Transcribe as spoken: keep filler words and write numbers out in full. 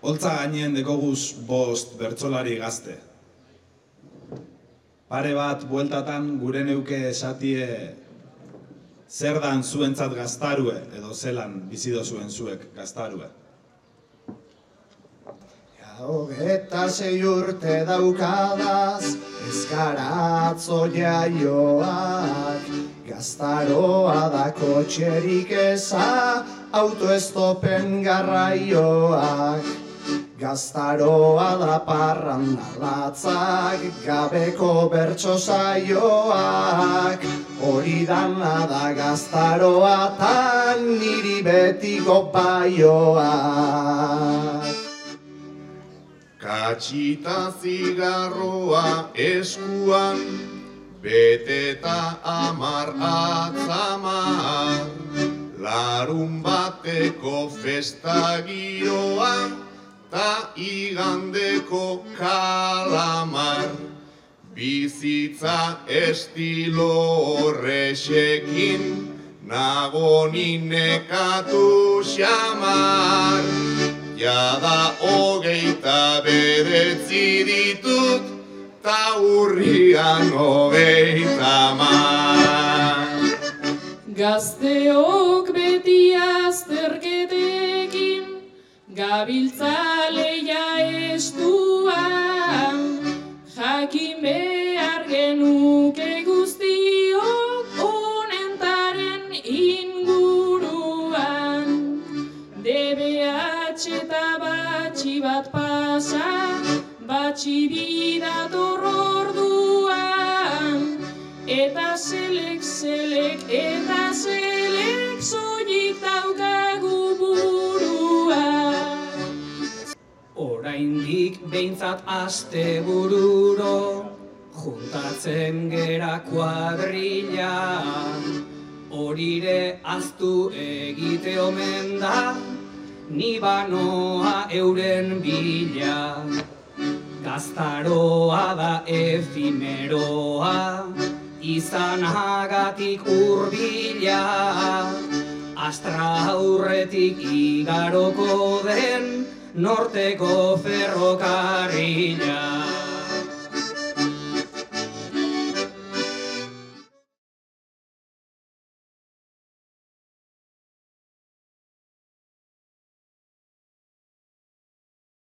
Holtza gainen dekoguz bost bertsolari gazte. Pare bat bueltatan gure neuke esatie zer dan zuentzat gaztarue edo zelan bizido zuen zuek gaztarue. Hogeta sei urte daukadaz, ezkaratzo jaioak, gaztaroa da kotxerik eza, autoestopen garraioak. Gaztaroa da parrandalatzak, gabeko bertso saioak, hori dana da gaztaroa tan niri betiko paioak. Katxita zigarroa eskuan, beteta amar atzamar, larun bateko festa giroa, ta igandeko kalamar. Bizitza estilo horrexekin, nago ninekatu xamar. Jada hogeita bedetzi ditut, ta urrian hogeita mar. Gazteok beti azterketekin, gabiltza leia estuan, jakin behar genuke guztiok honentaren inguruan. D B H eta batxi bat pasa, batxi bidator orduan, eta zelek, zelek, eta zelek soilik daukagu buruan. Oraindik behintzat aste bururo, juntatzen gera kuadrilan, horire aztu egite omen da, ni banoa euren bila. Gaztaroa da efimeroa, izanagatik urbila, astra aurretik igaroko den norteko ferrokarrila.